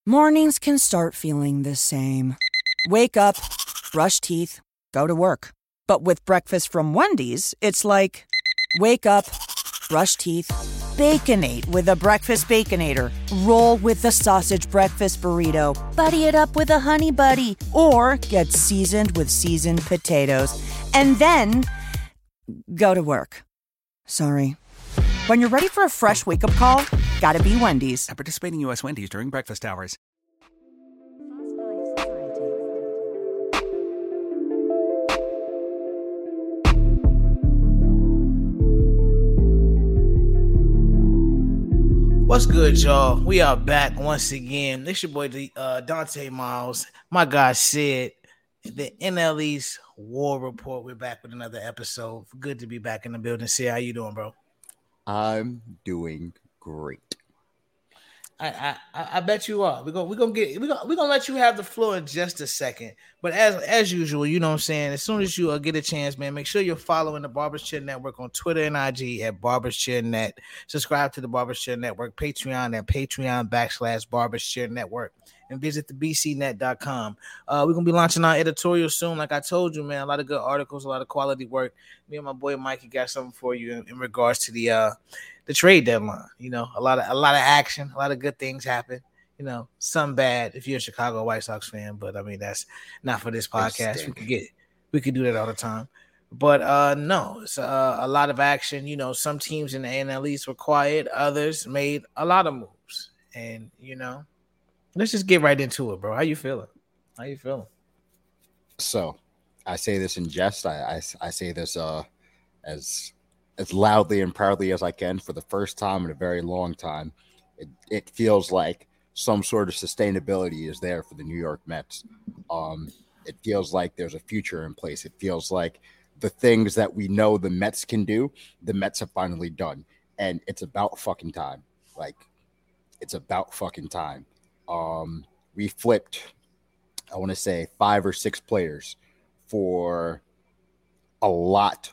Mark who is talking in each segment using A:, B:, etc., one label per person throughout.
A: Mornings can start feeling the same. Wake up, brush teeth, go to work. But with breakfast from Wendy's, it's like, wake up, brush teeth, Baconate with a breakfast Baconator. Roll with the sausage breakfast burrito. Buddy it up with a Honey Buddy. Or get seasoned with seasoned potatoes. And then go to work. Sorry. When you're ready for a fresh wake-up call, gotta be Wendy's.
B: At participating U.S. Wendy's during breakfast hours.
C: What's good, y'all? We are back once again. This your boy Dante Miles. My guy Sid. The NL East War Report. We're back with another episode. Good to be back in the building. Sid, how you doing, bro?
D: I'm doing great.
C: I bet you are. We're gonna let you have the floor in just a second. But as usual, you know what I'm saying. As soon as you get a chance, man, make sure you're following the Barbers Chair Network on Twitter and IG at Barbers Chair Net. Subscribe to the Barbers Chair Network, Patreon at Patreon/Barbers Chair Network, and visit the bcnet.com. We're gonna be launching our editorial soon. Like I told you, man, a lot of good articles, a lot of quality work. Me and my boy Mikey got something for you in regards to the trade deadline. You know, a lot of action, a lot of good things happen. You know, some bad if you're a Chicago White Sox fan, but I mean that's not for this podcast. We could do that all the time. But no, it's a lot of action. You know, some teams in the NL East were quiet, others made a lot of moves. And you know, let's just get right into it, bro. How you feeling?
D: So I say this in jest. I say this as loudly and proudly as I can. For the first time in a very long time, it feels like some sort of sustainability is there for the New York Mets. It feels like there's a future in place. It feels like the things that we know the Mets can do, the Mets have finally done. And it's about fucking time. Like, it's about fucking time. We flipped, I want to say 5 or 6 players for a lot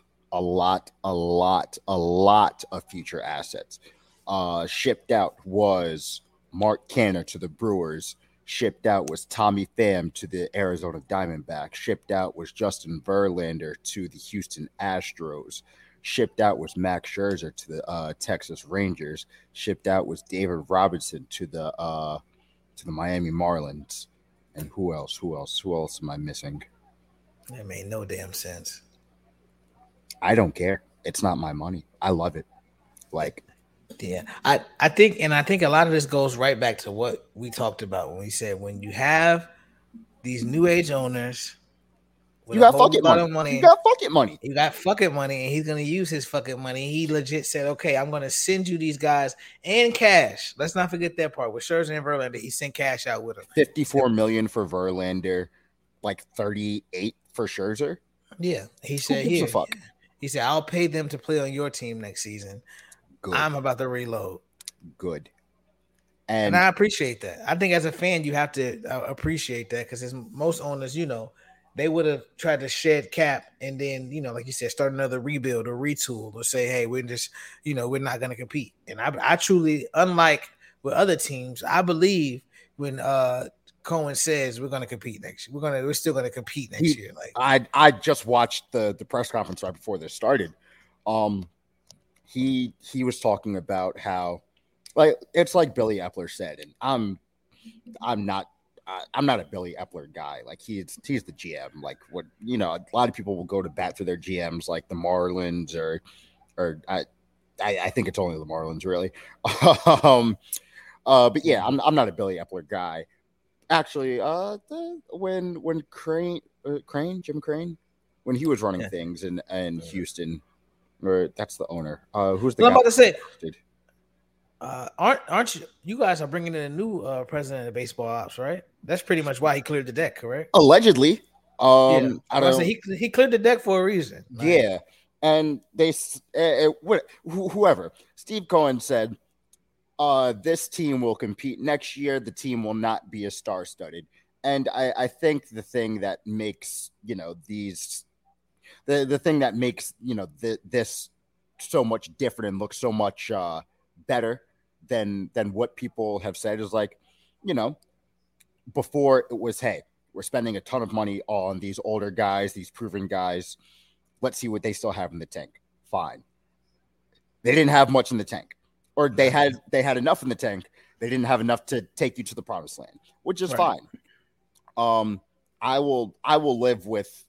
D: of future assets. Shipped out was Mark Canha to the Brewers. Shipped out was Tommy Pham to the Arizona Diamondbacks. Shipped out was Justin Verlander to the Houston Astros. Shipped out was Max Scherzer to the Texas Rangers. Shipped out was David Robinson to the Miami Marlins. And who else am I missing?
C: That made no damn sense.
D: I don't care. It's not my money. I love it. Like,
C: yeah, I think a lot of this goes right back to what we talked about when we said when you have these new age owners,
D: you got fucking money. You got
C: fucking money, and he's gonna use his fucking money. He legit said, "Okay, I'm gonna send you these guys and cash." Let's not forget that part with Scherzer and Verlander. He sent cash out with him.
D: $54 million for Verlander, like 38 for Scherzer.
C: Yeah, he said,
D: "Who gives a fuck?"
C: He said, "I'll pay them to play on your team next season." Good. I'm about to reload.
D: Good.
C: And I appreciate that. I think as a fan, you have to appreciate that because most owners, you know, they would have tried to shed cap and then, you know, like you said, start another rebuild or retool or say, hey, we're just, you know, we're not going to compete. And I truly, unlike with other teams, I believe when Cohen says we're going to compete next year, we're still going to compete next year. Like
D: I just watched the press conference right before this started. He was talking about how, like, it's like Billy Epler said, and I'm not a Billy Epler guy. Like, he's the GM. Like, what, you know, a lot of people will go to bat for their GMs, like the Marlins or I think it's only the Marlins, really. But yeah, I'm not a Billy Epler guy. Actually, when Jim Crane, when he was running things in Houston. Or that's the owner. Who's the guy?
C: I'm about to say, aren't you guys are bringing in a new president of baseball ops, right? That's pretty much why he cleared the deck, correct?
D: Allegedly.
C: I don't say he cleared the deck for a reason.
D: Right? Yeah, and they whoever Steve Cohen said, this team will compete next year. The team will not be as star-studded, and I think the thing that makes, you know, these. The thing that makes, you know, this so much different and looks so much better than what people have said is, like, you know, before it was, hey, we're spending a ton of money on these older guys, these proven guys. Let's see what they still have in the tank. Fine. They didn't have much in the tank, or they had enough in the tank. They didn't have enough to take you to the promised land, which is fine. I will live with.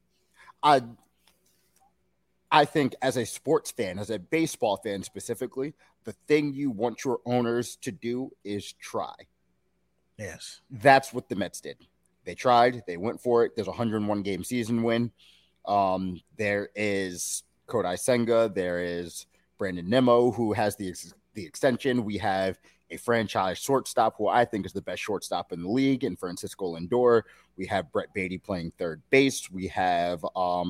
D: I think as a sports fan, as a baseball fan specifically, the thing you want your owners to do is try.
C: Yes. That's
D: what the Mets did. They tried. They went for it. There's a 101 game season win. There is Kodai Senga. There is Brandon Nimmo, who has the extension. We have a franchise shortstop who I think is the best shortstop in the league, and Francisco Lindor. We have Brett Baty playing third base. We have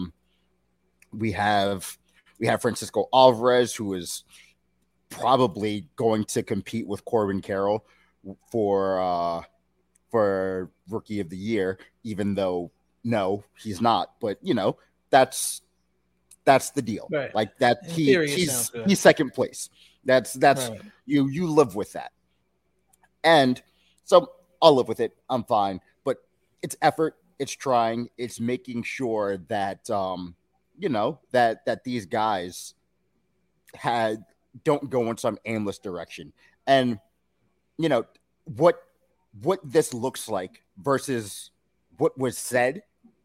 D: Francisco Alvarez, who is probably going to compete with Corbin Carroll for Rookie of the Year, even though no, he's not. But that's the deal. Right. Like that, he's second place. That's right. You live with that, and so I'll live with it. I'm fine. But it's effort. It's trying. It's making sure that that these guys don't go in some aimless direction. And what this looks like versus what was said,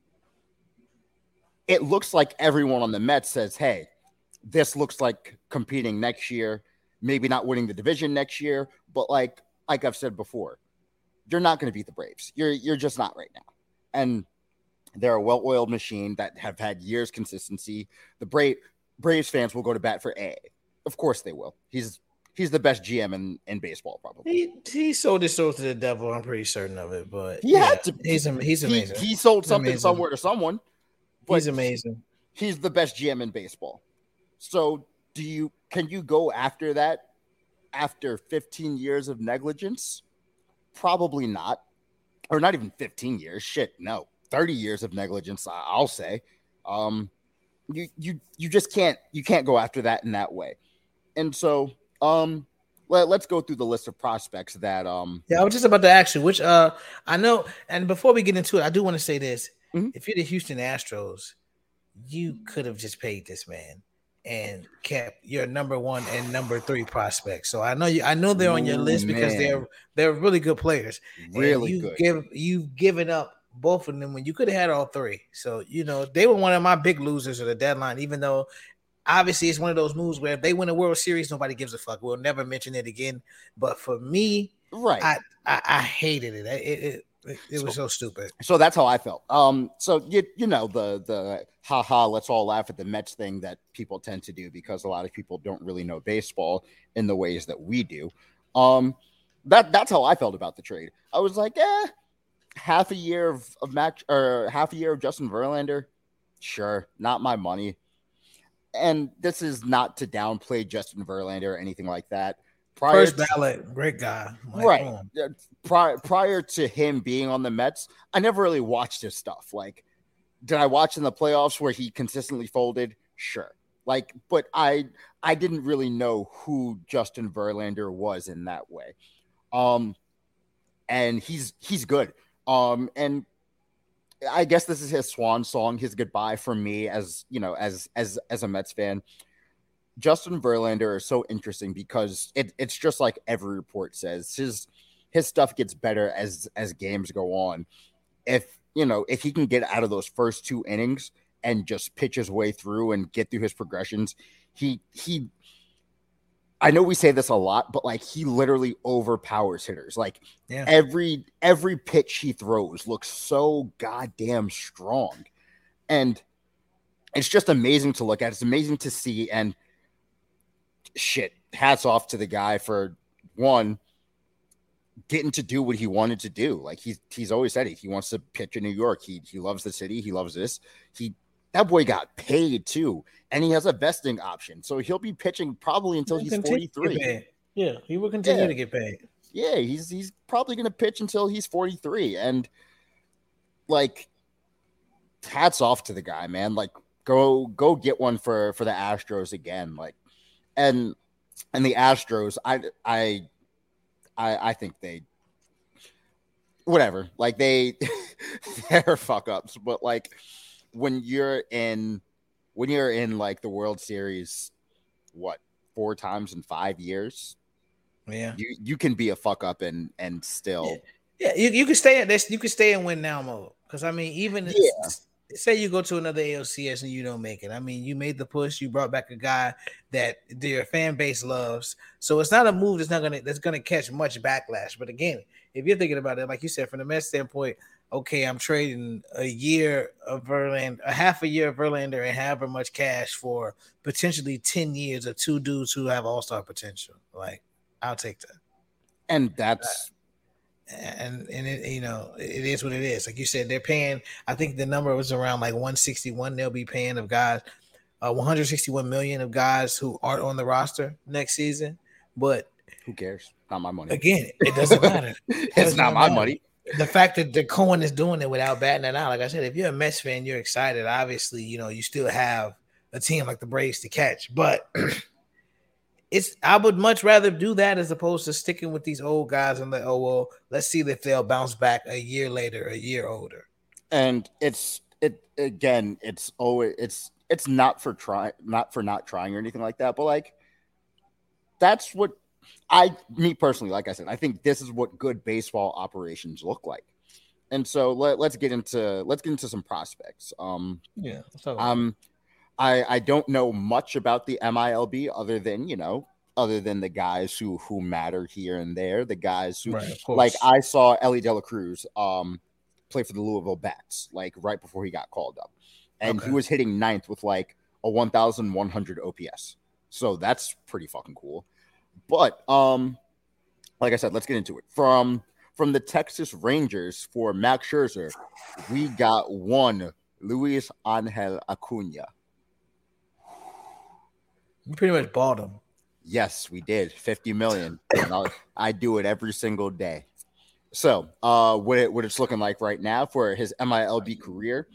D: it looks like everyone on the Mets says, hey, this looks like competing next year, maybe not winning the division next year, but like I've said before, you're not going to beat the Braves. You're just not right now. And they're a well-oiled machine that have had years consistency. The Braves fans will go to bat for A. Of course they will. He's the best GM in baseball, probably.
C: He sold his soul to the devil. I'm pretty certain of it, but
D: he had to.
C: He's amazing.
D: He sold something somewhere to someone.
C: He's amazing.
D: He's the best GM in baseball. So can you go after that after 15 years of negligence? Probably not. Or not even 15 years. Shit, no. 30 years of negligence, I'll say. You just can't go after that in that way. And so let's go through the list of prospects that
C: yeah, I was just about to ask you, which I know, and before we get into it, I do want to say this. Mm-hmm. If you're the Houston Astros, you could have just paid this man and kept your number 1 and number 3 prospects. So I know they're on your list because they're really good players.
D: Really good.
C: You've given up both of them when you could have had all 3. So they were one of my big losers of the deadline, even though obviously it's one of those moves where if they win a World Series, nobody gives a fuck. We'll never mention it again. But for me,
D: right,
C: I hated it. It was so stupid.
D: So that's how I felt. So the haha, let's all laugh at the Mets thing that people tend to do because a lot of people don't really know baseball in the ways that we do. That's how I felt about the trade. I was like, half a year of Justin Verlander, sure, not my money. And this is not to downplay Justin Verlander or anything like that.
C: First ballot, great guy.
D: Right. Prior to him being on the Mets, I never really watched his stuff. Like, did I watch in the playoffs where he consistently folded? Sure. Like, but I didn't really know who Justin Verlander was in that way. And he's good. And I guess this is his swan song, his goodbye for me as a Mets fan. Justin Verlander is so interesting because it's just like every report says, his stuff gets better as games go on. If he can get out of those first 2 innings and just pitch his way through and get through his progressions, I know we say this a lot, but like he literally overpowers hitters. Like every pitch he throws looks so goddamn strong. And it's just amazing to look at. It's amazing to see. And shit, hats off to the guy for one, getting to do what he wanted to do. Like he's always said it. He wants to pitch in New York. He loves the city. He loves this. That boy got paid too, and he has a vesting option, so he'll be pitching probably until he's 43.
C: Yeah, he will continue to get paid.
D: Yeah, he's probably going to pitch until he's 43, and like, hats off to the guy, man. Like, go get one for the Astros again. Like, and the Astros, I think whatever. Like they're fuck ups, but like when you're in like the World Series, what 4 times in 5 years?
C: Yeah,
D: you can be a fuck up and still.
C: Yeah, you can stay at this. You can stay in win now mode. Because I mean, even say you go to another ALCS and you don't make it. I mean, you made the push. You brought back a guy that your fan base loves. So it's not a move that's gonna catch much backlash. But again, if you're thinking about it, like you said, from the Mets standpoint, okay, I'm trading a year of Verlander, a half a year of Verlander, and however much cash for potentially 10 years of 2 dudes who have all-star potential. Like, I'll take that.
D: And that's
C: and it, it is what it is. Like you said, they're paying. I think the number was around like 161. They'll be paying of guys, 161 million of guys who aren't on the roster next season. But
D: who cares? Not my money.
C: Again, it doesn't matter.
D: It's not my money.
C: The fact that the Cohen is doing it without batting it out, like I said, if you're a Mets fan, you're excited. Obviously, you still have a team like the Braves to catch, but I would much rather do that as opposed to sticking with these old guys and like, oh well, let's see if they'll bounce back a year later, a year older.
D: And it's not for not trying or anything like that, but like that's what me personally, like I said, I think this is what good baseball operations look like. And so let's get into some prospects.
C: Yeah.
D: I don't know much about the MILB other than the guys who matter here and there, the guys who like I saw Ellie De La Cruz play for the Louisville Bats like right before he got called up, and he was hitting 9th with like a 1,100 OPS. So that's pretty fucking cool. But like I said, let's get into it. From the Texas Rangers for Max Scherzer, we got one Luis Angel Acuna.
C: You pretty much bought him.
D: Yes, we did. 50 million. I do it every single day. So what it's looking like right now for his MILB career,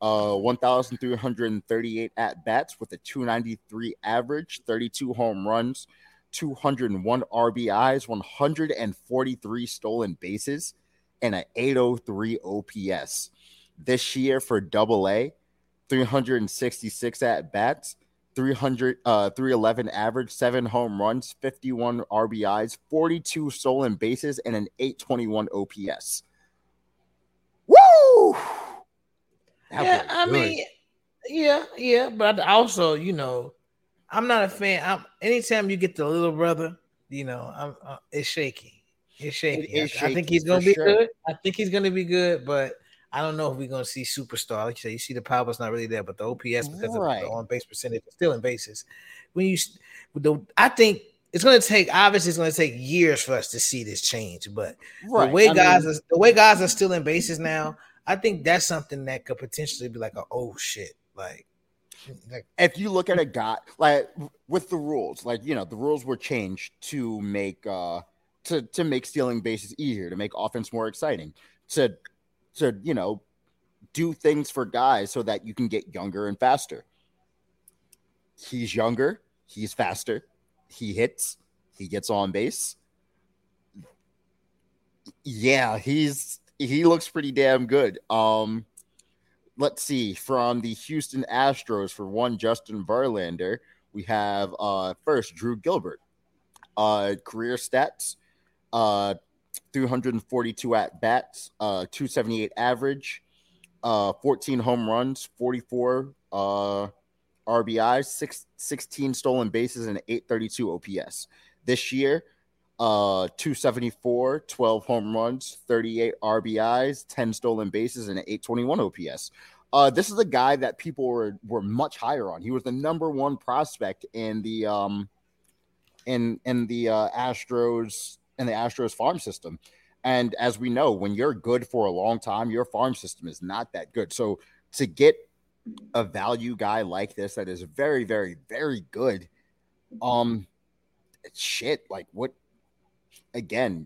D: 1,338 at-bats with a 293 average, 32 home runs, 201 RBIs, 143 stolen bases, and an 803 OPS. This year for Double-A, 366 at-bats, 311 average, 7 home runs, 51 RBIs, 42 stolen bases, and an 821 OPS. Woo!
C: Yeah, but also, I'm not a fan. Anytime you get the little brother, it's shaky. It's shaky. I think he's gonna be good. I think he's gonna be good, but I don't know if we're gonna see superstar. Like you said, you see the power's not really there, but the OPS because of the on base percentage is still in bases. I think it's gonna take years for us to see this change. But the way guys are still in bases now, I think that's something that could potentially be like oh shit. Like
D: if you look at a guy like with the rules, like the rules were changed to make to make stealing bases easier, to make offense more exciting, to do things for guys so that you can get younger and faster. He's younger, he's faster, he hits, he gets on base. Yeah, he looks pretty damn good. Let's see, from the Houston Astros for one Justin Verlander, we have first Drew Gilbert. Career stats, 342 at bats, 278 average, 14 home runs, 44 RBIs, 16 stolen bases, and 832 OPS. This year, 274, 12 home runs, 38 RBIs, 10 stolen bases, and an 821 OPS. This is a guy that people were much higher on. He was the number one prospect in the Astros farm system. And as we know, when you're good for a long time, your farm system is not that good. So to get a value guy like this that is very, very, very good, shit, like what? Again,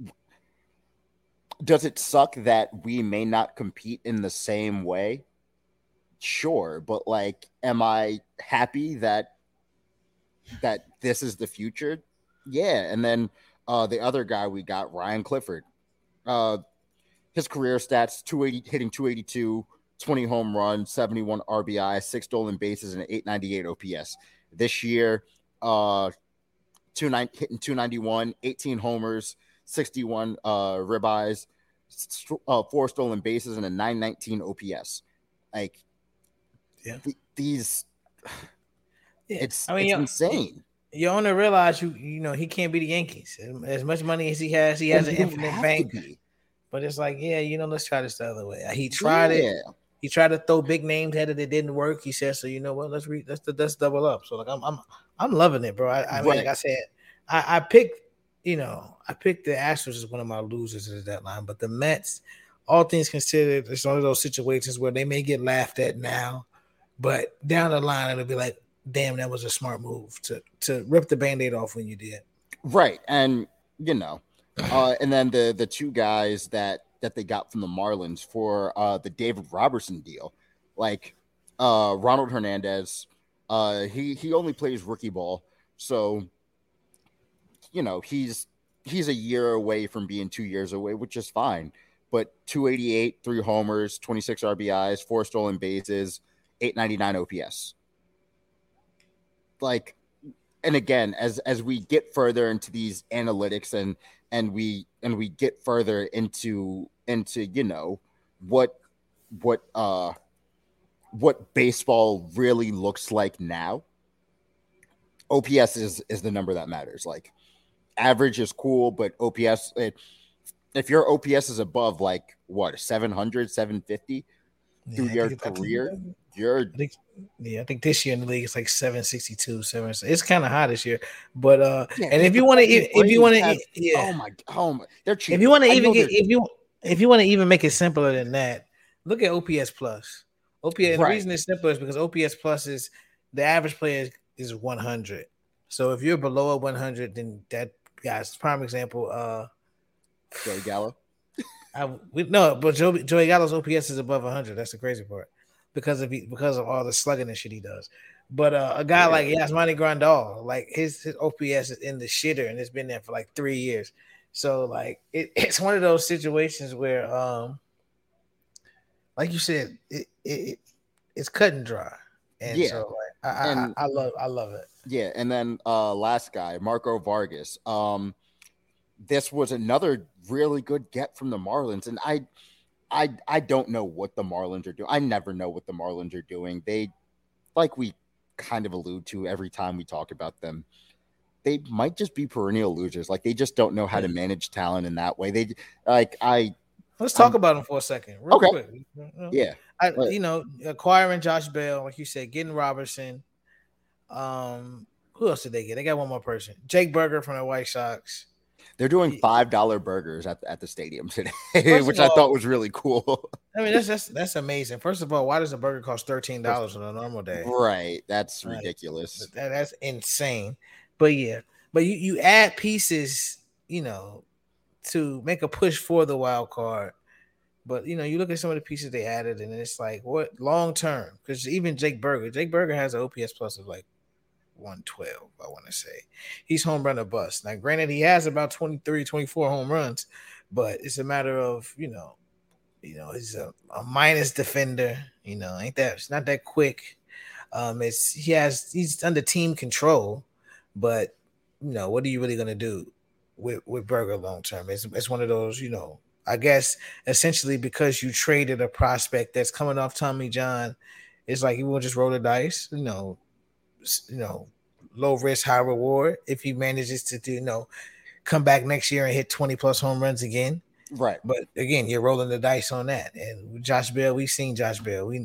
D: does it suck that we may not compete in the same way? Sure, but like, am I happy that this is the future? Yeah. And then the other guy we got, Ryan Clifford, his career stats: 280, hitting 282, 20 home runs, 71 RBI, 6 stolen bases, and an 898 OPS. This year, hitting 291, 18 homers, 61 ribeyes, 4 stolen bases, and a 919 OPS. Like, these, it's insane.
C: You only realize you know he can't be the Yankees. As much money as he has an infinite bank. But it's like, let's try this the other way. He tried it. He tried to throw big names at it. It didn't work. He said, so you know what? Let's double up. So like I'm loving it, bro. I mean, like I said, I picked the Astros as one of my losers at the deadline, but the Mets, all things considered, it's one of those situations where they may get laughed at now, but down the line it'll be like, damn, that was a smart move to rip the Band-Aid off when you did.
D: Right. And and then the two guys that they got from the Marlins for the David Robertson deal, like Ronald Hernandez, he only plays rookie ball, so he's a year away from being 2 years away, which is fine. But 288, 3 homers, 26 RBIs, 4 stolen bases, 899 OPS. Like, and again, as we get further into these analytics and we get further into what baseball really looks like now, OPS is the number that matters. Like, average is cool, but OPS, if your OPS is above like what 700, 750 through your career, I think this year in the league it's like 762, 7. It's kind of high this year, but and if you want to, oh my, they're cheap.
C: If you want to if you want to even make it simpler than that, look at OPS plus. OPS. Right. The reason it's simpler is because OPS plus is the average player is 100. So if you're below 100, then that guy's prime example.
D: Joey Gallo.
C: But Joey Gallo's OPS is above 100. That's the crazy part. Because of all the slugging and shit he does. But a guy like Yasmani Grandal, like his OPS is in the shitter and it's been there for like 3 years. So like it's one of those situations where like you said, it's cut and dry. And so like I love it.
D: Yeah, and then last guy, Marco Vargas. This was another really good get from the Marlins, and I don't know what the Marlins are doing. I never know what the Marlins are doing. They, like we kind of allude to every time we talk about them, they might just be perennial losers. Like, they just don't know how to manage talent in that way.
C: Let's talk about them for a second, real quick.
D: Yeah,
C: acquiring Josh Bell, like you said, getting Robertson. Who else did they get? They got one more person, Jake Burger from the White Sox.
D: They're doing $5 burgers at the stadium today, which I thought was really cool.
C: I mean, that's amazing. First of all, why does a burger cost $13 on a normal day?
D: Right, that's ridiculous.
C: That's insane. But you add pieces, to make a push for the wild card. But you look at some of the pieces they added, and it's like, what long term? Because even Jake Burger has an OPS plus of like 112, I want to say. He's home run or bust. Now, granted, he has about 23, 24 home runs, but it's a matter of, he's a minus defender, it's not that quick. He's under team control, but what are you really going to do with Burger long term? It's one of those, I guess essentially because you traded a prospect that's coming off Tommy John, it's like you will just roll the dice, low risk, high reward. If he manages to come back next year and hit 20 plus home runs again.
D: Right.
C: But again, you're rolling the dice on that. And with Josh Bell, we've seen Josh Bell. He's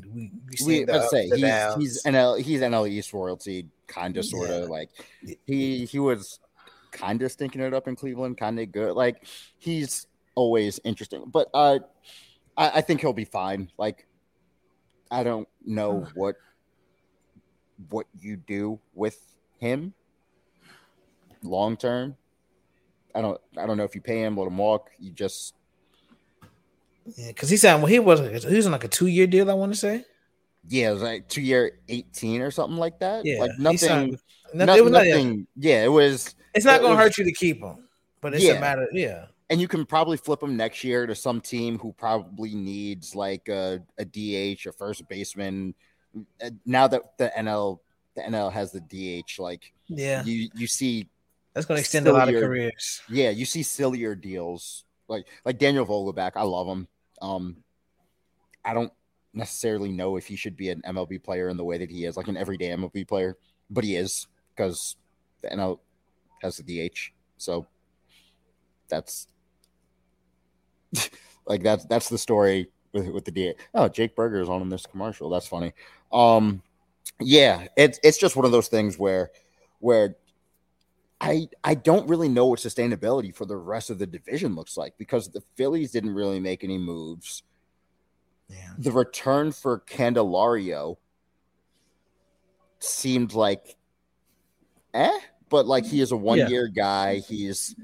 C: NL
D: East royalty, kind of, sort of. Like he was kind of stinking it up in Cleveland, kind of good. Like, he's always interesting. But I think he'll be fine. Like, I don't know what you do with him long term. I don't know if you pay him, let him walk. You just
C: because he was on like a 2-year deal, I want to say.
D: Yeah, it was like 2-year 18 or something like that.
C: Yeah,
D: like nothing.
C: It was
D: Yeah, it was.
C: It's not going to hurt you to keep him, but it's a matter. Yeah,
D: And you can probably flip him next year to some team who probably needs like a DH, a first baseman. Now that the NL has the DH, like you see
C: that's going to extend a lot of careers.
D: Yeah, you see sillier deals like Daniel Vogelbach. I love him. I don't necessarily know if he should be an MLB player in the way that he is, like an everyday MLB player, but he is because the NL has the DH. So that's like that's the story with the DH. Oh, Jake Berger is on in this commercial. That's funny. Yeah, it's just one of those things where I don't really know what sustainability for the rest of the division looks like because the Phillies didn't really make any moves.
C: Yeah.
D: The return for Candelario seemed like but like he is a 1-year guy. He's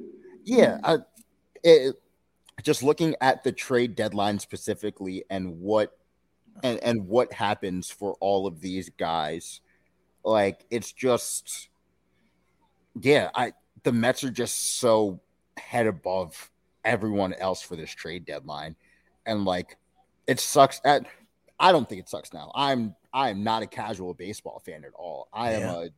D: just looking at the trade deadline specifically and what happens for all of these guys. Like it's just the Mets are just so head above everyone else for this trade deadline. And like it sucks I don't think it sucks now. I am not a casual baseball fan at all. I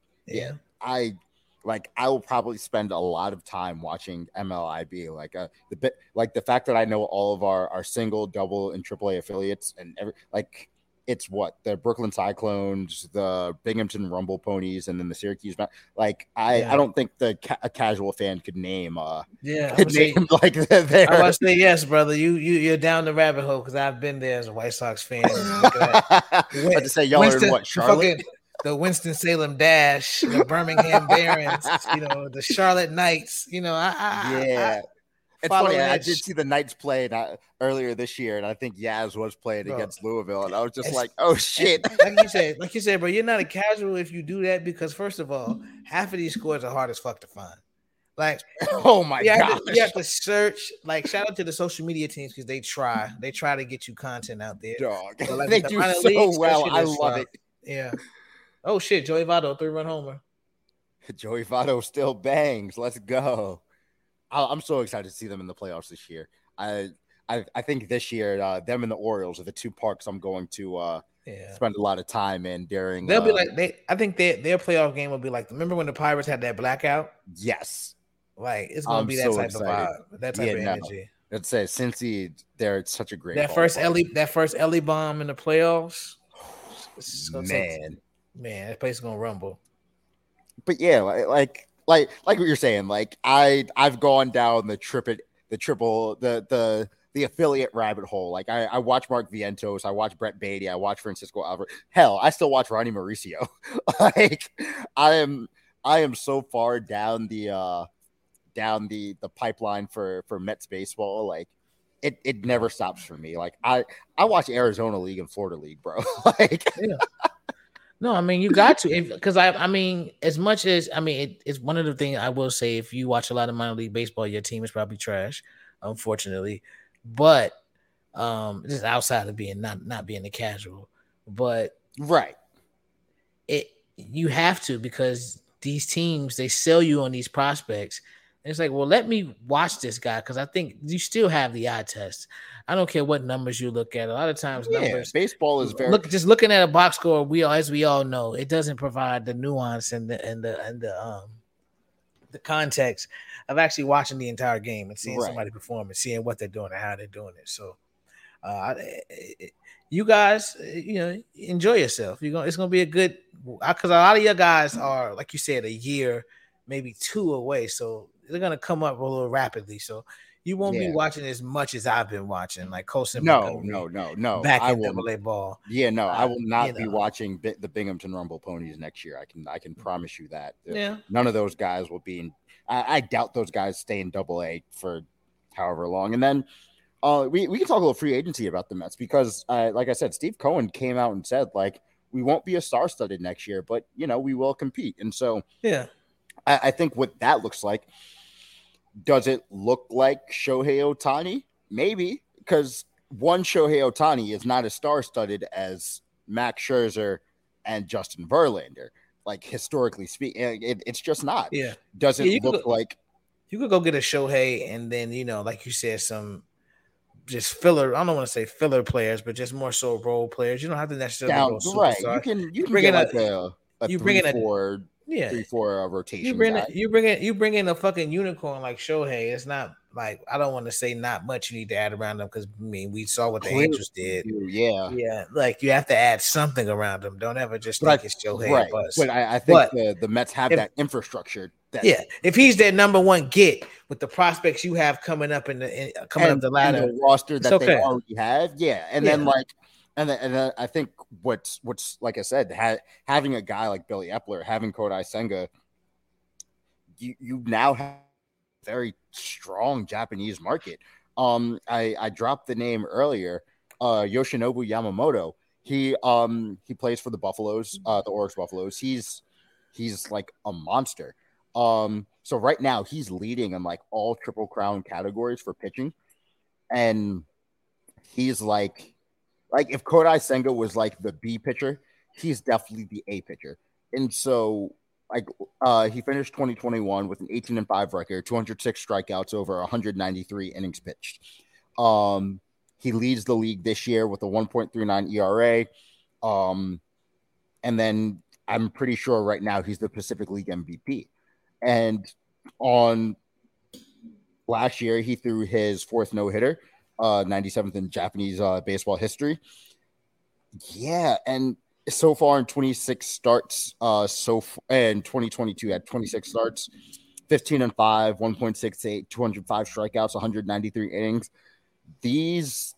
D: will probably spend a lot of time watching MLIB. Like the fact that I know all of our single, double, and AAA affiliates and it's what the Brooklyn Cyclones, the Binghamton Rumble Ponies, and then the Syracuse. Like I don't think a casual fan could name. I would say
C: yes, brother. You're down the rabbit hole because I've been there as a White Sox fan.
D: To say y'all are in what, Charlotte?
C: The Winston-Salem Dash, the Birmingham Barons, the Charlotte Knights.
D: It's funny. I did see the Knights play earlier this year, and I think Yaz was playing against Louisville, and I was just like, "Oh shit!"
C: Like you said, bro, you're not a casual if you do that because first of all, half of these scores are hard as fuck to find. Like,
D: oh my god,
C: you have to search. Like, shout out to the social media teams because they try to get you content out there.
D: Dog, like, they do so well. I love it.
C: Yeah. Oh shit, Joey Votto 3-run homer.
D: Joey Votto still bangs. Let's go. I'm so excited to see them in the playoffs this year. I think this year them and the Orioles are the two parks I'm going to spend a lot of time in during.
C: They'll be like I think their playoff game will be like. Remember when the Pirates had that blackout?
D: Yes.
C: Like it's gonna be that type of vibe, that type of energy.
D: Let's say Cincy, they're such a great.
C: That first Ellie bomb in the playoffs.
D: Man,
C: that place is gonna rumble.
D: But yeah, like what you're saying, like I've gone down the affiliate rabbit hole. Like I watch Mark Vientos, I watch Brett Beatty, I watch Francisco Alvarez. Hell, I still watch Ronnie Mauricio. Like I am so far down the pipeline for Mets baseball. Like it never stops for me. Like I watch Arizona League and Florida League, bro. Like
C: No, I mean you got to because I mean as much as it's one of the things I will say. If you watch a lot of minor league baseball, your team is probably trash, unfortunately. But just outside of being not being a casual, but
D: right,
C: you have to because these teams they sell you on these prospects. And it's like, well, let me watch this guy because I think you still have the eye test. I don't care what numbers you look at. A lot of times, numbers.
D: Baseball is very
C: just looking at a box score. As we all know, it doesn't provide the nuance and the context of actually watching the entire game and seeing somebody perform and seeing what they're doing and how they're doing it. So, you guys, enjoy yourself. It's gonna be a good because a lot of your guys are, like you said, a year, maybe 2 away. So they're gonna come up a little rapidly. So you won't be watching as much as I've been watching, like Colson.
D: No.
C: Back in AA ball.
D: Yeah, no, I will not be watching the Binghamton Rumble Ponies next year. I can promise you that.
C: Yeah,
D: none of those guys will be in. I doubt those guys stay in AA for however long. And then we can talk a little free agency about the Mets because, like I said, Steve Cohen came out and said like we won't be a star-studded next year, but we will compete. And so I think what that looks like. Does it look like Shohei Ohtani? Maybe, because one Shohei Ohtani is not as star-studded as Max Scherzer and Justin Verlander. Like historically speaking, it's just not.
C: Yeah.
D: Does it look like?
C: You could go get a Shohei, and then like you said, some just filler. I don't want to say filler players, but just more so role players. You don't have to necessarily go
D: Right.
C: superstar.
D: You can get like a
C: you
D: three,
C: bring in
D: four,
C: yeah.
D: 3-4 rotation.
C: You bring in a fucking unicorn like Shohei. It's not like, I don't want to say not much you need to add around them, because I mean we saw what the Angels did. Yeah. Like you have to add something around them. Don't ever just think it's Shohei.
D: Right. But I think the Mets have that infrastructure.
C: If he's their number one get with the prospects you have coming up up the ladder,
D: the roster that they already have, and then and then I think what's like I said, having a guy like Billy Epler, having Kodai Senga, you now have a very strong Japanese market. I dropped the name earlier, Yoshinobu Yamamoto. He plays for the Buffaloes, the Oryx Buffaloes. He's like a monster. So right now he's leading in like all Triple Crown categories for pitching, and he's like if Kodai Senga was like the B pitcher, he's definitely the A pitcher. And so he finished 2021 with an 18-5 record, 206 strikeouts over 193 innings pitched. He leads the league this year with a 1.39 ERA. And then I'm pretty sure right now he's the Pacific League MVP. And on last year, he threw his fourth no-hitter, 97th in Japanese baseball history. Yeah, and so far in 26 starts, and 2022 had 26 starts, 15-5, 1.68, 205 strikeouts, 193 innings. He's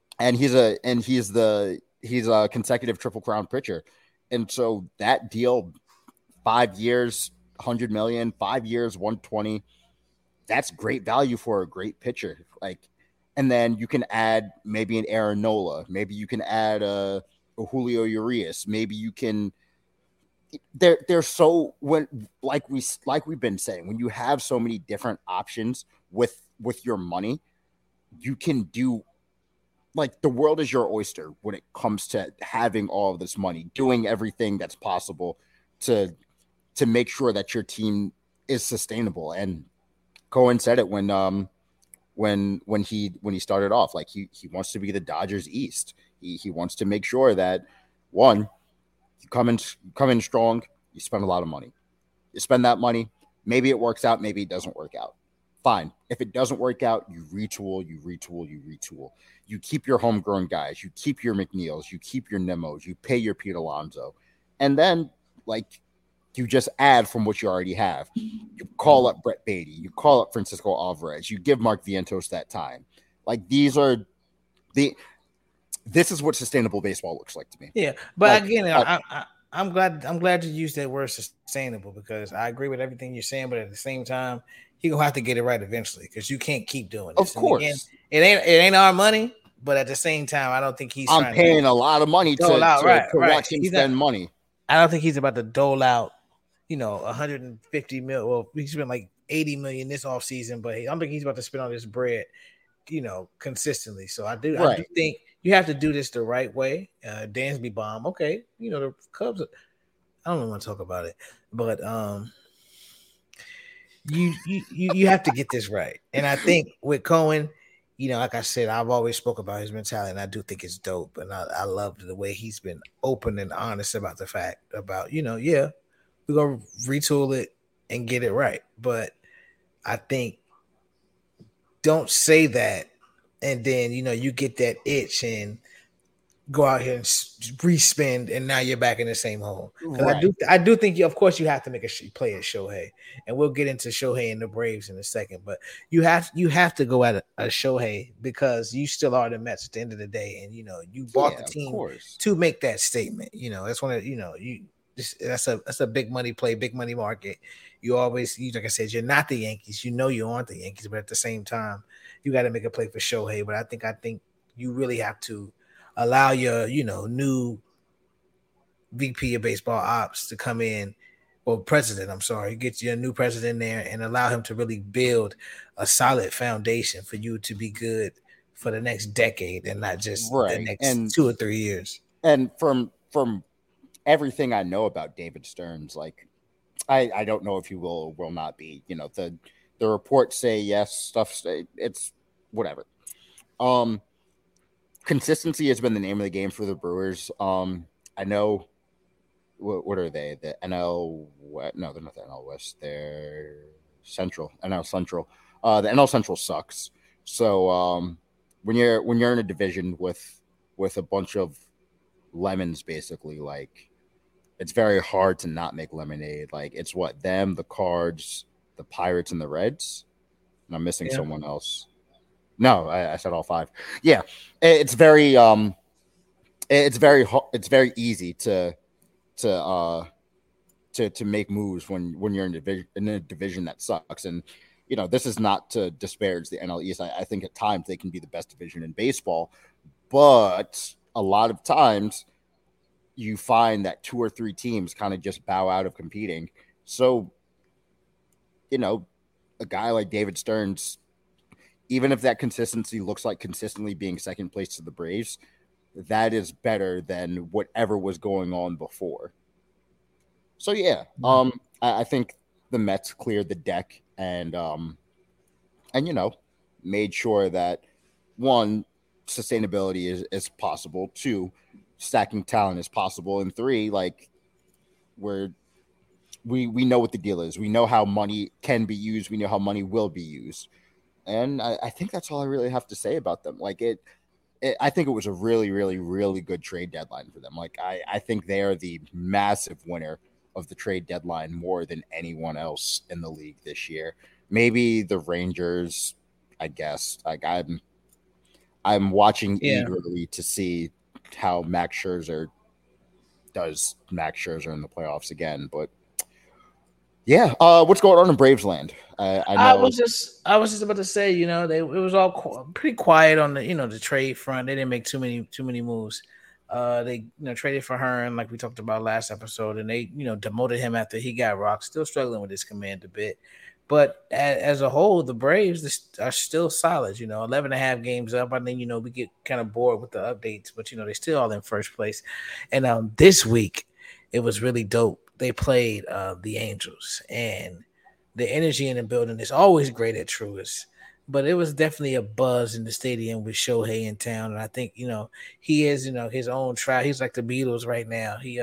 D: a consecutive Triple Crown pitcher, and so that deal, 5 years, 100 million, 5 years, 120. That's great value for a great pitcher. And then you can add maybe an Aaron Nola. Maybe you can add a Julio Urias. Maybe you can. They're so like we've been saying, when you have so many different options with your money, you can do, like, the world is your oyster when it comes to having all of this money, doing everything that's possible to make sure that your team is sustainable. And Cohen said it when he started off, like he wants to be the Dodgers East. He wants to make sure that, one, you come in strong, you spend a lot of money. You spend that money, maybe it works out, maybe it doesn't work out. Fine. If it doesn't work out, you retool. You keep your homegrown guys, you keep your McNeils, you keep your Nemos, you pay your Pete Alonso. And then, like, you just add from what you already have. You call up Brett Beatty. You call up Francisco Alvarez. You give Mark Vientos that time. Like, this is what sustainable baseball looks like to me.
C: Yeah, but again, I'm glad you used that word sustainable, because I agree with everything you're saying. But at the same time, you're gonna have to get it right eventually, because you can't keep doing this.
D: Of course,
C: again, it ain't our money. But at the same time, I don't think I'm
D: paying a lot of money to watch him spend money.
C: I don't think he's about to dole out, 150 million. Well, he spent like 80 million this offseason, but I don't think he's about to spend all this bread, consistently. So I do think you have to do this the right way. Dansby bomb, okay. The Cubs, I don't want to talk about it, but you have to get this right. And I think with Cohen, like I said, I've always spoke about his mentality, and I do think it's dope. And I love the way he's been open and honest about the fact about, we're going to retool it and get it right. But I think don't say that and then, you get that itch and go out here and respend, and now you're back in the same hole. Right. I do think of course you have to make a play at Shohei, and we'll get into Shohei and the Braves in a second. But you have to go at a Shohei, because you still are the Mets at the end of the day, and you bought the team to make that statement. That's one of that's a big money play, big money market. You always, like I said, you're not the Yankees. You aren't the Yankees, but at the same time, you got to make a play for Shohei. But I think you really have to allow your, new VP of baseball ops to come in, or president, I'm sorry, get your new president there and allow him to really build a solid foundation for you to be good for the next decade, and not just the next 2 or 3 years.
D: And from everything I know about David Stearns, like, I don't know if he will or will not be, The reports say yes, stuff say it's whatever. Consistency has been the name of the game for the Brewers. I know what are they? The NL West? No, they're not the NL West. They're Central. NL Central. The NL Central sucks. So when you're in a division with a bunch of lemons, basically, like it's very hard to not make lemonade. Like it's what them, the Cards, the Pirates, and the Reds. And I'm missing someone else. No, I said all five. Yeah, it's very easy to make moves when you're in a division that sucks. And this is not to disparage the NL East. I think at times they can be the best division in baseball, but a lot of times you find that 2 or 3 teams kind of just bow out of competing. So, a guy like David Stearns, even if that consistency looks like consistently being second place to the Braves, that is better than whatever was going on before. So yeah, I think the Mets cleared the deck and made sure that 1, sustainability is possible, 2, stacking talent is possible, and 3, like we know what the deal is. We know how money can be used. We know how money will be used. And I think that's all I really have to say about them. Like I think it was a really, really, really good trade deadline for them. Like I think they are the massive winner of the trade deadline more than anyone else in the league this year. Maybe the Rangers, I guess. Like I'm watching eagerly to see how Max Scherzer does Max Scherzer in the playoffs again. But yeah, what's going on in Braves land? I was
C: just about to say, it was all pretty quiet on the the trade front. They didn't make too many moves. They traded for Hearn like we talked about last episode, and they demoted him after he got rocked. Still struggling with his command a bit, but as a whole, the Braves are still solid. 11.5 games up. I think we get kind of bored with the updates, but they're still all in first place. And this week, it was really dope. They played the Angels, and the energy in the building is always great at Truist. But it was definitely a buzz in the stadium with Shohei in town. And I think, he is, his own travel. He's like the Beatles right now. He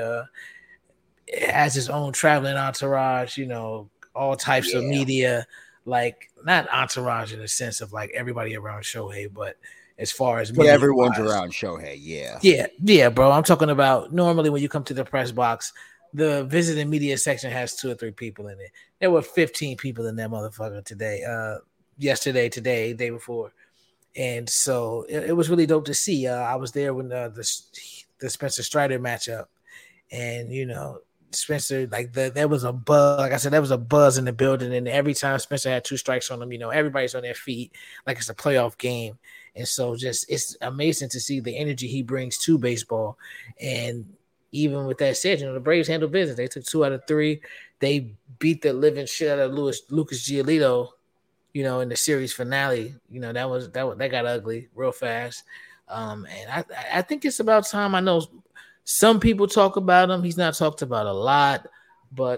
C: has his own traveling entourage, all types of media, like not entourage in the sense of like everybody around Shohei, but as far as
D: everyone's around Shohei.
C: Yeah, bro. I'm talking about normally when you come to the press box, the visiting media section has 2 or 3 people in it. There were 15 people in that motherfucker today. Yesterday, today, day before, and so it was really dope to see. I was there when the Spencer Strider matchup, and Spencer, like there was a buzz. Like I said, there was a buzz in the building, and every time Spencer had 2 strikes on him, everybody's on their feet like it's a playoff game. And so it's amazing to see the energy he brings to baseball. And even with that said, the Braves handled business. They took 2 out of 3. They beat the living shit out of Lucas Giolito, in the series finale. That got ugly real fast. And I think it's about time. I know some people talk about him. He's not talked about a lot, but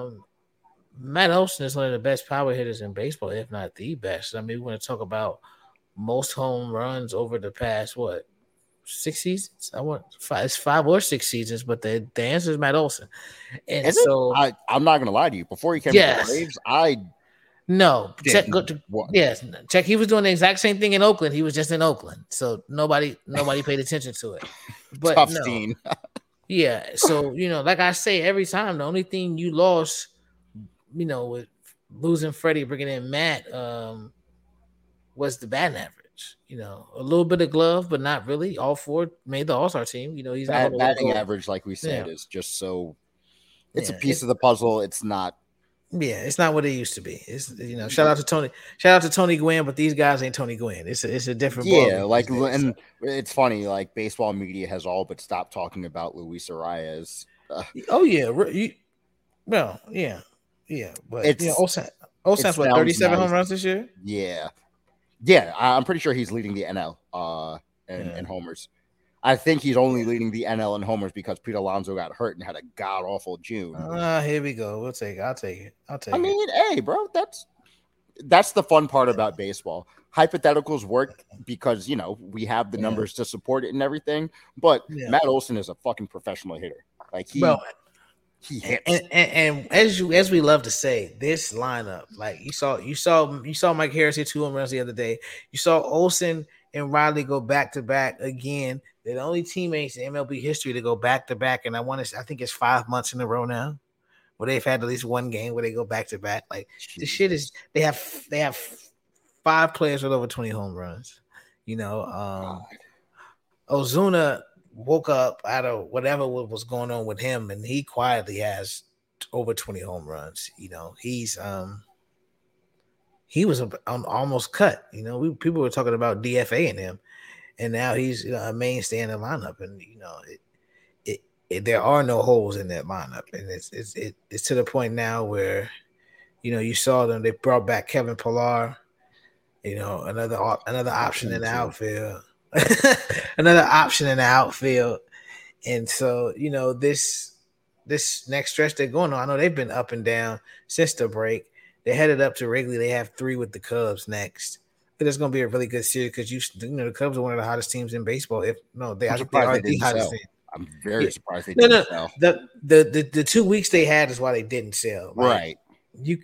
C: Matt Olson is one of the best power hitters in baseball, if not the best. I mean, we want to talk about most home runs over the past, 6 seasons? It's 5 or 6 seasons, but the answer is Matt Olson. And
D: I'm not gonna lie to you. Before he came to the Braves,
C: check. He was doing the exact same thing in Oakland. He was just in Oakland, so nobody paid attention to it. But
D: tough scene.
C: Yeah. So like I say every time, the only thing you lost, with losing Freddie, bringing in Matt, was the batting average. A little bit of glove, but not really. All 4 made the All-Star team. He's not
D: batting average, like we said, is just so. It's a piece of the puzzle. It's not.
C: Yeah, it's not what it used to be. It's shout out to Tony Gwynn, but these guys ain't Tony Gwynn. It's a different
D: ball. And it's funny, like baseball media has all but stopped talking about Luis Arias.
C: Oh yeah, but Olsen's what 37 home runs this year.
D: Yeah, I'm pretty sure he's leading the NL in homers. I think he's only leading the NL in homers because Pete Alonso got hurt and had a god awful June.
C: Here we go. I'll take it.
D: I mean, hey, bro, that's that's the fun part about baseball. Hypotheticals work because, we have the numbers to support it and everything. But Matt Olson is a fucking professional hitter. Like he hits.
C: And as we love to say, this lineup, like you saw Mike Harris hit 2 home runs the other day. You saw Olson and Riley go back to back again. They're the only teammates in MLB history to go back to back, and I think it's 5 months in a row now where they've had at least one game where they go back to back. Like the shit is, they have 5 players with over 20 home runs. Ozuna woke up out of whatever was going on with him, and he quietly has over 20 home runs. He was almost cut. People were talking about DFAing him, and now he's a mainstay in the lineup. And there are no holes in that lineup, and it's to the point now where you saw them. They brought back Kevin Pillar, another option in the outfield. Another option in the outfield. And so, this next stretch they're going on, I know they've been up and down since the break. They're headed up to Wrigley. They have 3 with the Cubs next. But it's going to be a really good series because the Cubs are one of the hottest teams in baseball. They are the hottest team.
D: I'm very surprised they didn't sell.
C: The 2 weeks they had is why they didn't sell.
D: Right.
C: You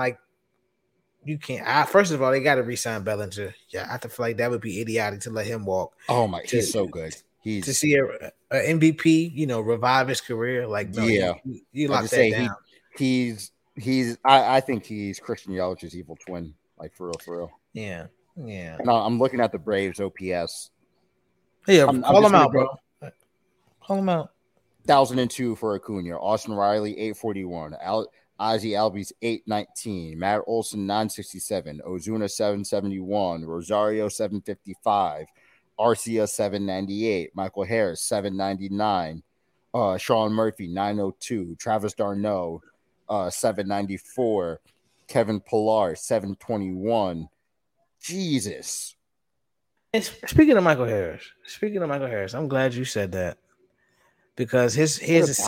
C: can't. First of all, they got to re-sign Bellinger. Yeah, I feel like that would be idiotic to let him walk.
D: Oh my, he's so good.
C: To see a MVP, revive his career. Like, no, you lock that down.
D: I think he's Christian Yelich's evil twin. Like for real.
C: Yeah.
D: And I'm looking at the Braves OPS.
C: Yeah, call him out, bro. Call him out.
D: 1,002 for Acuna. Austin Riley 841. Ozzie Albies 819, Matt Olson 967, Ozuna 771, Rosario 755, Arcia 798, Michael Harris 799, Sean Murphy 902, Travis d'Arnaud 794, Kevin Pillar 721. Jesus.
C: And speaking of Michael Harris, I'm glad you said that because his is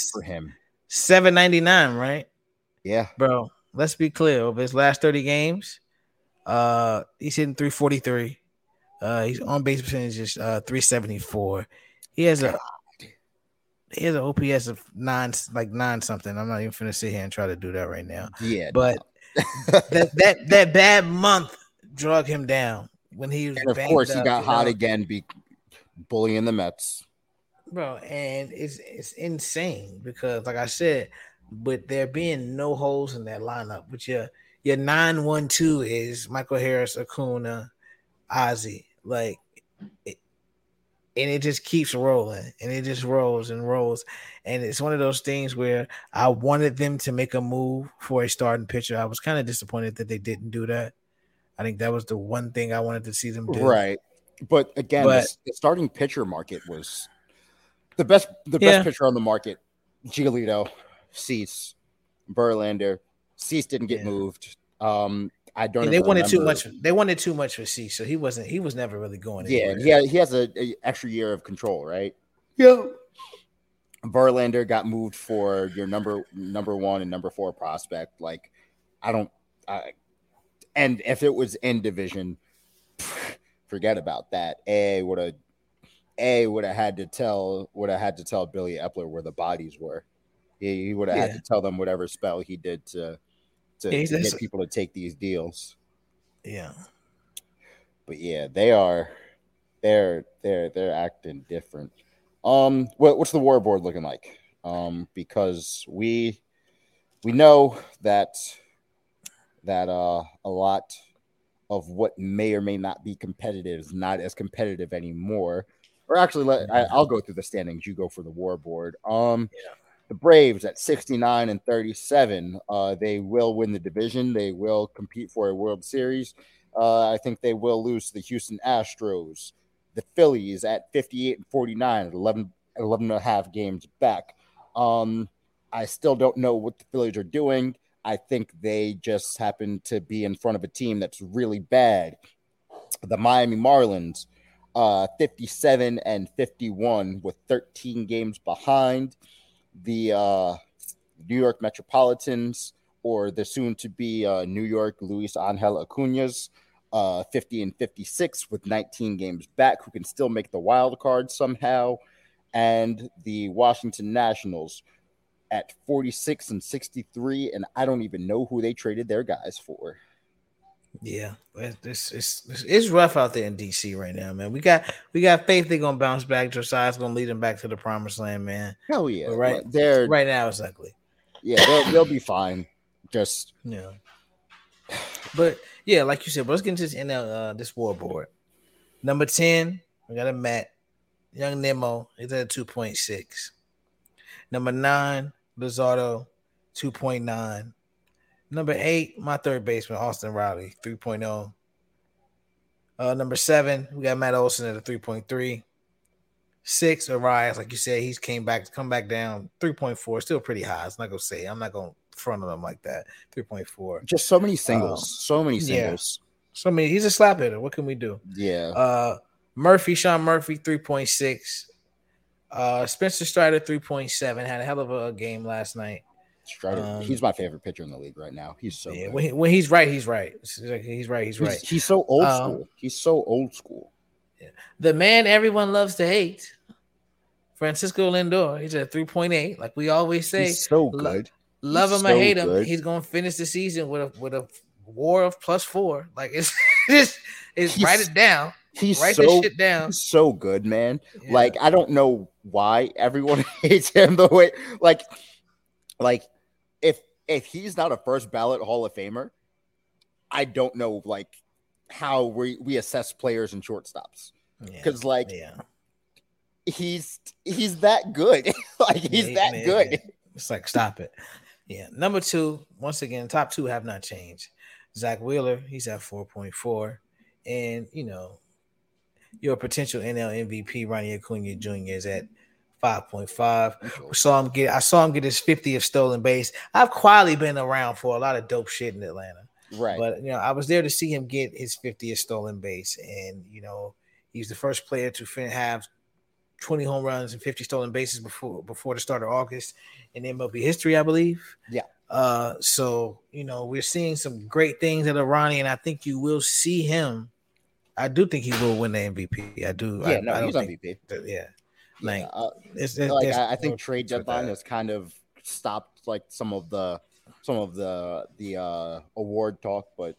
C: 799, right?
D: Yeah,
C: bro. Let's be clear. Over his last 30 games, he's hitting 343. He's on base percentage is 374. He has an OPS of 9 something. I'm not even gonna sit here and try to do that right now.
D: Yeah,
C: but that bad month drug him down when he was.
D: And of course, he got hot again, bullying the Mets.
C: Bro, and it's insane because, like I said, with there being no holes in that lineup, but your 9-1-2 is Michael Harris, Acuna, Ozzie, and it just keeps rolling, and it just rolls and rolls, and it's one of those things where I wanted them to make a move for a starting pitcher. I was kind of disappointed that they didn't do that. I think that was the one thing I wanted to see them do.
D: Right, but again, the starting pitcher market was. The best pitcher on the market, Giolito, Cease, Verlander. Cease didn't get moved. I don't.
C: And they wanted too much. They wanted too much for Cease, so he was never really going anywhere.
D: Yeah, he has an extra year of control, right?
C: Yeah.
D: Verlander got moved for your number 1 and number 4 prospect. Like, and if it was in division, forget about that. Would have had to tell Billy Epler where the bodies were. He would have had to tell them whatever spell he did to get people to take these deals.
C: Yeah.
D: But yeah, they're acting different. What's the war board looking like? Because we know that a lot of what may or may not be competitive is not as competitive anymore. Or actually, I'll go through the standings. You go for the war board. The Braves at 69-37. They will win the division. They will compete for a World Series. I think they will lose to the Houston Astros. The Phillies at 58-49, 11 and a half games back. I still don't know what the Phillies are doing. I think they just happen to be in front of a team that's really bad. The Miami Marlins. 57-51 with 13 games behind. The New York Metropolitans or the soon-to-be New York Luis Angel Acuña's 50 and 56 with 19 games back, who can still make the wild card somehow, and the Washington Nationals at 46 and 63, and I don't even know who they traded their guys for.
C: Yeah, it's rough out there in DC right now, man. We got faith they're gonna bounce back. Josiah's gonna lead them back to the promised land, man.
D: Hell yeah!
C: But
D: right
C: now it's ugly.
D: Yeah, they'll be fine. Just
C: yeah, but yeah, like you said, but let's get into this NL this war board. Number 10, we got a Matt Young Nemo. He's at 2.6. Number 9, Luzardo, 2.9. Number 8, my third baseman, Austin Riley, 3.0. Number 7, we got Matt Olson at a 3.3. 6, Arias, like you said, he's come back down, 3.4, still pretty high. I'm not going to front of him like that. 3.4.
D: Just so many singles.
C: Yeah. He's a slap hitter. What can we do?
D: Yeah.
C: Sean Murphy, 3.6. Spencer Strider, 3.7. Had a hell of a game last night.
D: Strider, he's my favorite pitcher in the league right now. He's so good.
C: When he's right, he's right. He's right.
D: He's so old school. He's so old school.
C: Yeah. The man everyone loves to hate, Francisco Lindor. He's at 3.8. Like we always say,
D: he's so good.
C: Love him or hate him, he's gonna finish the season with a WAR of +4. Like it's write it down. Write this shit down.
D: He's so good, man. Yeah. Like I don't know why everyone hates him the way like if he's not a first ballot Hall of Famer, I don't know like how we assess players and shortstops. Because he's that good. Like he's that good.
C: Man. It's like stop it. Yeah. Number 2, once again, top 2 have not changed. Zach Wheeler, he's at 4.4. And your potential NL MVP, Ronnie Acuna Jr. is at 5.5. I saw him get his 50th stolen base. I've quietly been around for a lot of dope shit in Atlanta.
D: Right.
C: But I was there to see him get his 50th stolen base. And he's the first player to have 20 home runs and 50 stolen bases before the start of August in MLB history, I believe.
D: Yeah.
C: So we're seeing some great things out of Ronnie, and I think you will see him. I do think he will win the MVP. I do.
D: Yeah,
C: I
D: he's
C: think,
D: MVP.
C: Yeah.
D: I think trade deadline has kind of stopped like some of the award talk, but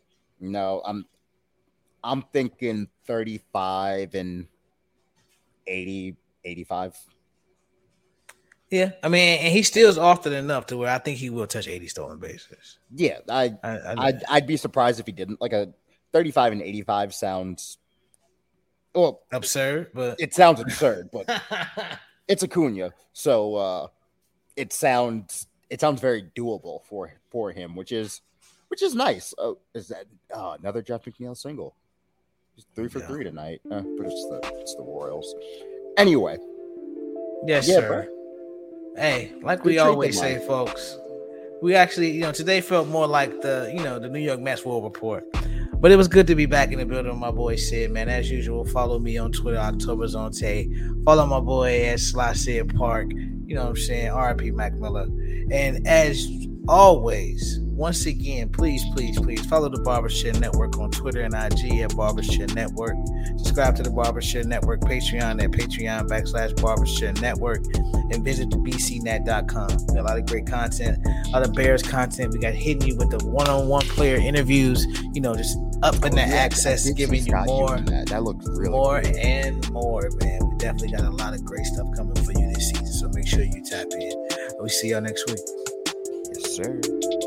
D: I'm thinking 35 and 80, 85.
C: Yeah, I mean, and he steals often enough to where I think he will touch 80 stolen bases.
D: Yeah, I'd be surprised if he didn't. Like a 35 and 85 sounds
C: absurd, but
D: it sounds absurd, but it's Acuna, so it sounds very doable for him, which is nice. Oh, is that another Jeff McNeil single? He's 3 for 3 tonight, but it's the Royals. Anyway,
C: yes, sir. Bro. Hey, like we always say, folks, we actually, today felt more like the New York Mets World Report. But it was good to be back in the building with my boy Sid, man. As usual, follow me on Twitter, OctoberZonte. Follow my boy at Sly Sid Park. You know what I'm saying? RIP Mac Miller. And as always, once again, please follow the Barbershop Network on Twitter and IG at Barbershop Network. Subscribe to the Barbershop Network Patreon at Patreon.com/Barbershop Network. And visit thebcnet.com. We got a lot of great content, a lot of Bears content. We got hitting you with the one-on-one player interviews, just up in the access, giving you more.
D: That looks really
C: more
D: cool.
C: And more, man. We definitely got a lot of great stuff coming for you this season. So make sure you tap in. We'll see y'all next week.
D: Yes, sir.